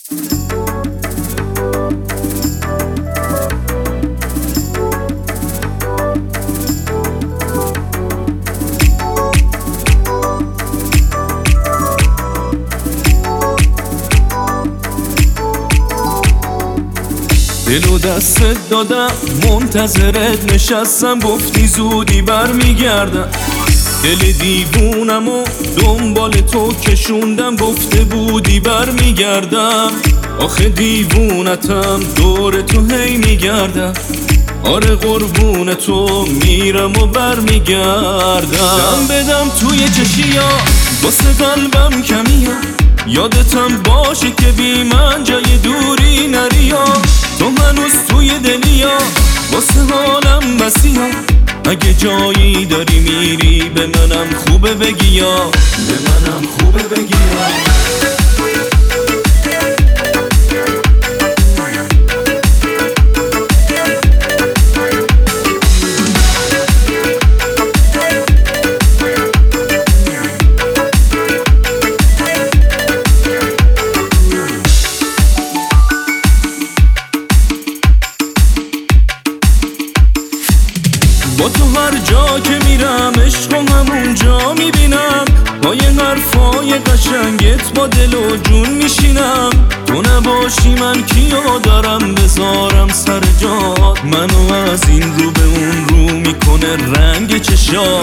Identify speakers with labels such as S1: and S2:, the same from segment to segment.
S1: دل و دستت دادم منتظرت نشستم، گفتی زودی برمیگردم. دل دیوونم و دنبال تو کشوندم، گفته بودی برمیگردم. آخه دیوونتم دور تو هی میگردم، آره قربون تو میرم و برمیگردم. دم بدم توی چشیا واسه قلبم کمیا، یادتم باشه که بی من جای دوری نریا. تو هنوز توی دلیا واسه حالم بسیا، اگه جایی داری میری به منم خوبه بگیا، به منم خوبه بگیا. با تو هر جا که میرم عشق و همونجا میبینم، پای حرفای قشنگت با دل و جون میشینم. تو نباشی من کیو دارم بذارم سر جات، منو از این رو به اون رو میکنه رنگ چشات.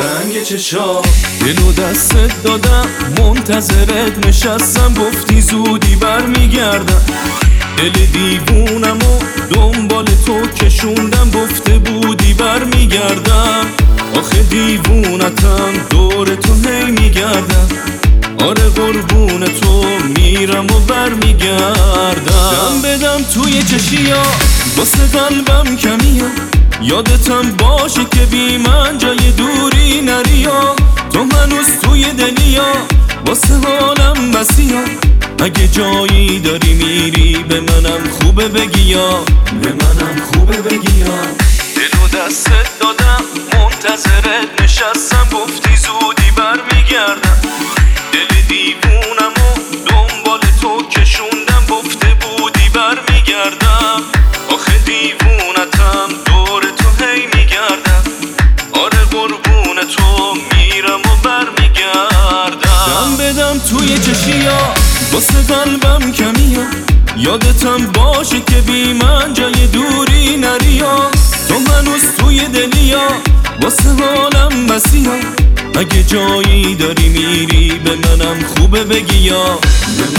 S1: دل و دستت دادم منتظرت نشستم، گفتی زودی برمیگردم. دل دیوونم و دنبال تو کشوندم، گفته بودی برمیگردم. آخه دیوونتم دور تو هی میگردم، آره قربون تو میرم و برمیگردم. دم بدم توی چشیا واسه قلبم کمیا، یادتم باشه که بی من جای دوری نریا. تو هنوز توی دلیا واسه حالم بسیا، اگه جایی داری میری به منم خوبه بگیا، به منم خوبه بگیا. دل و دستت دادم منتظرت نشستم، گفتی زودی برمیگردم. دل دیوونم و دنبال تو کشوندم، گفته بودی برمیگردم. آخه دیوونتم دور تو هی میگردم، آره قربون تو میرم و برمیگردم. دم بدم توی چشیا واسه قلبم کمیا، یادتم باشه که بی من جای دوری نریا. تو هنوز توی دلیا واسه حالم بسیا، اگه جایی داری میری به منم خوبه بگیا، به